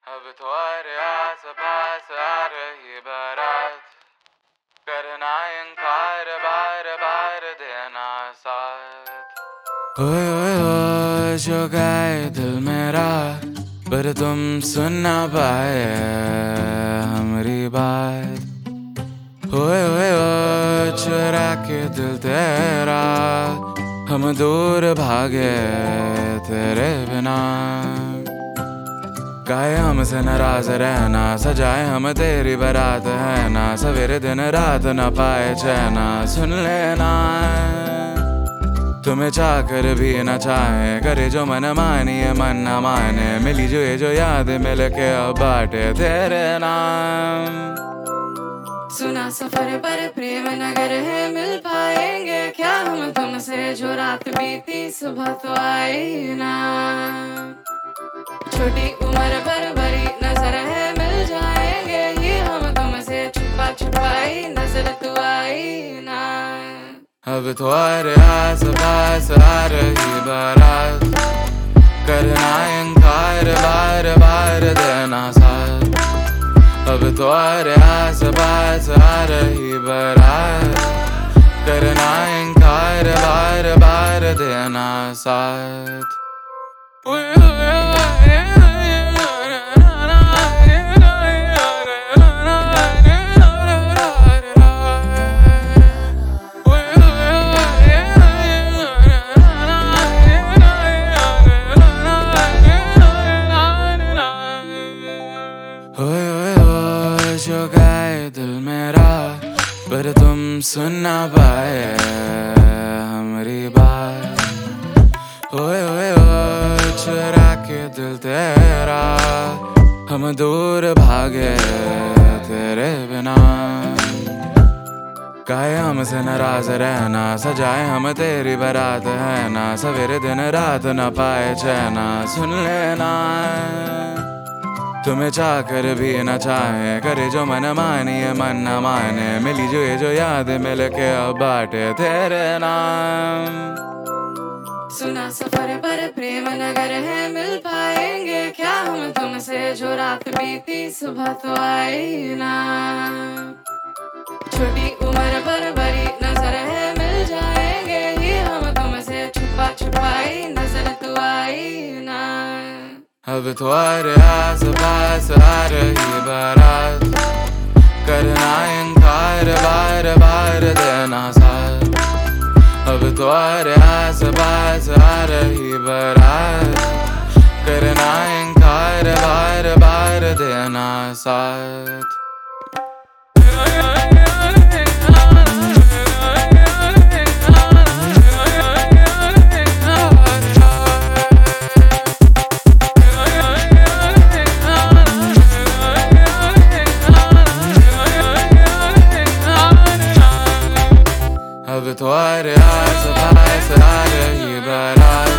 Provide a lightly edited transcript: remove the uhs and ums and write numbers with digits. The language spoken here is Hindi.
अब तुम्हारे आस पास आ रही बारात, करना इनकार बार बार देना साथ। ओए ओए ओए जो गाए दिल मेरा, पर तुम सुन ना पाए हमारी बात। ओए ओए ओए चुरा के दिल तेरा, हम दूर भागे तेरे बिना। गाए हमसे नाराज रहना, सजाए हम तेरी बारात है ना, सवेरे दिन रात न पाए चैना सुन लेना। तुम्हें चाहकर भी न चाहे, करे जो मन मानिए मन न माने, मिली जो ये जो याद मिल के अब बाटे तेरे नाम। सुना सफर पर प्रेम नगर है, मिल पाएंगे क्या हम तुमसे, जो रात बीती सुबह तो आई ना। छोटी उम्र पर बड़ी नजर है, मिल जाएंगे ये हम तुमसे, छुपा छुपाई नजर तो आई ना। अब तुम्हारे आस पास आ रही बारात, करना इनकार बार बार देना साथ। अब तुम्हारे आस पास आ रही बारात, करना इनकार बार बार देना साथ। ओए ओए ओए जो गाए दिल मेरा, पर तुम सुन ना पाए हमारी बात। ओए ओए ओए चुरा के दिल तेरा, हम दूर भागे तेरे बिना। गाए हमसे नाराज रहना, सजाए हम तेरी बारात है ना, सवेरे दिन रात न पाए चैना सुन लेना। तुम्हें चाहकर भी न चाहे, करे जो मन मानिए मन न माने, मिली जो ये जो याद मिल के अब बाटे तेरे नाम। सुना सफर पर प्रेम नगर है, मिल पाएंगे क्या हम तुमसे, जो रात बीती सुबह तो आई ना। छोटी उम्र पर बड़ी नजर है, मिल जाएंगे ये हम तुमसे, छुपा छुपाई नजर तो आई ना। अब तुम्हारे आस पास आ रही बारात, करना इनकार बार बार देना साथ। अब तुम्हारे आस पास आ रही बारात, करना इनकार बार बार देना साथ। अब तुम्हारे आस पास आ रही बारात,